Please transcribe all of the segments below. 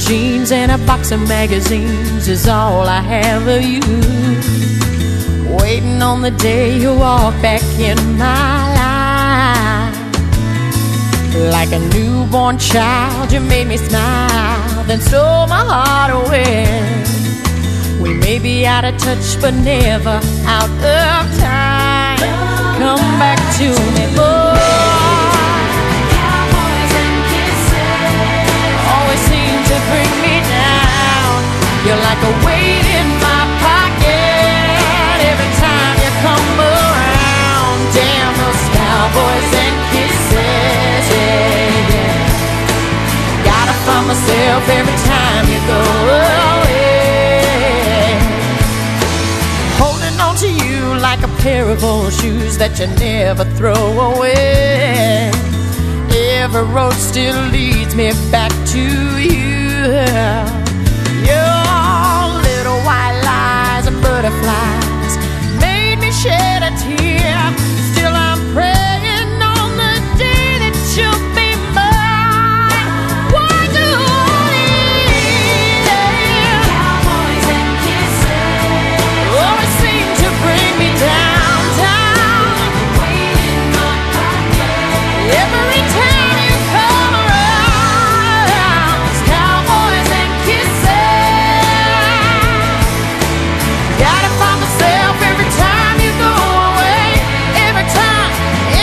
jeans and a box of magazines is all I have of you. Waiting on the day you walk back in my life. Like a newborn child, you made me smile, then stole my heart away. We may be out of touch, but never out of time. Come back to me, boy. Cowboys and kisses Always seem to bring me down. You're like a weight in my pocket every time you come around. Damn those cowboys and kisses, yeah, yeah. Gotta find myself every time you go away. Holding on to you like a pair of old shoes that you never throw away. Every road still leads me back to you. Your little white lies and butterflies made me shed a tear. Still I'm praying on the day that you'll be mine. Why do I need it? Cowboys and kisses Always seem to bring me down, down. weight in my pocket Every time you come around, it's cowboys and kisses. Gotta find myself every time you go away. Every time,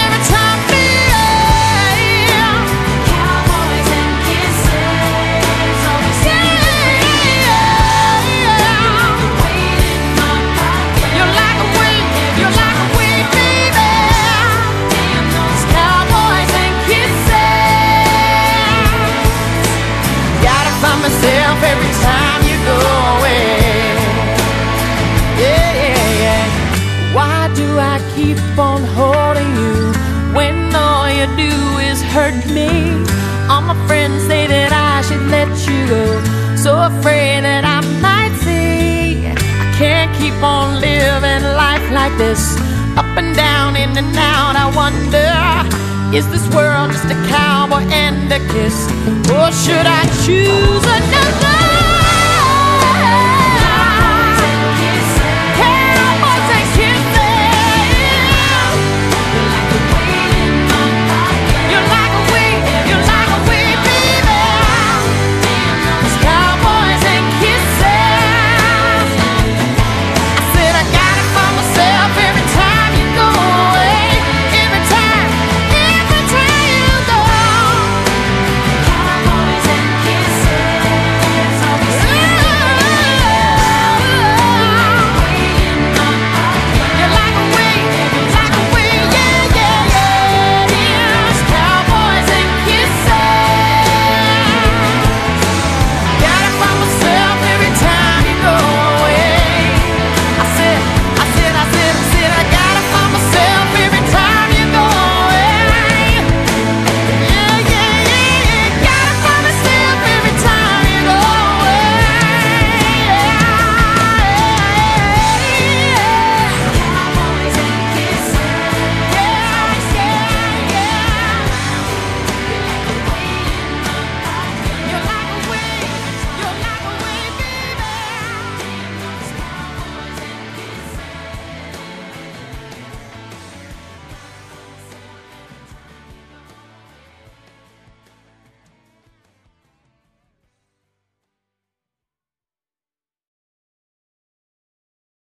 yeah. Cowboys and kisses always weight in my pocket. You're like a weight, baby. Damn those Cowboys and kisses. Gotta find myself every time you go away. Yeah, yeah, yeah. Why do I keep on holding you when all you do is hurt me? All my friends say that I should let you go, so afraid that I might see. I can't keep on living life like this, up and down, in and out. I wonder, is this world just a cowboy and a kiss, or should I choose another?